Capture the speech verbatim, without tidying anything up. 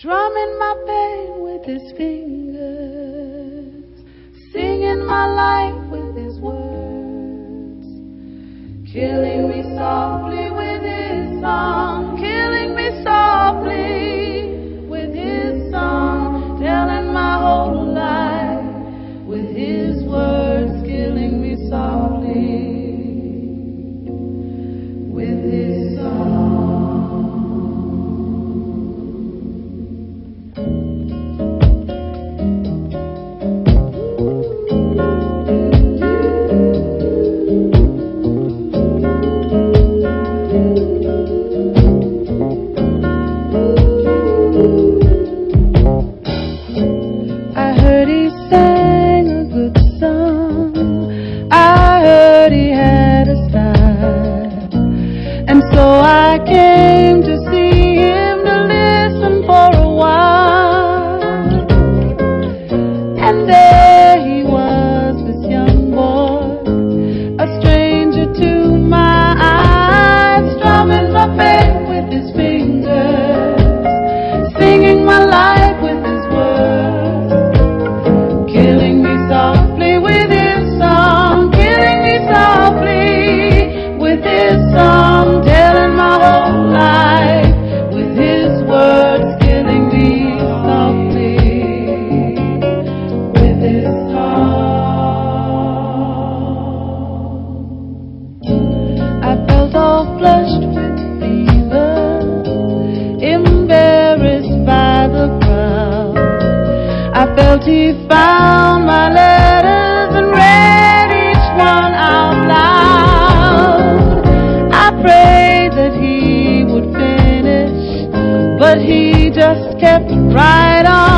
drumming my pain with his fingers, singing my life with his words, killing me softly with his song, killing me softly with his song, telling my whole life with his words, killing me softly with his song. I heard he sang a good song, I heard he had a style, and so I came to see him to listen for a while. And there he was, this young boy, a stranger to my eyes, strumming my pain with his fingers, singing my life with his words, killing me softly with his song, killing me softly with his song, telling my whole life with his words, killing me softly with his song. I felt all flushed with fever, embarrassed by the crowd. I felt he found my letters and read each one out loud. I prayed that he would finish, but he just kept right on.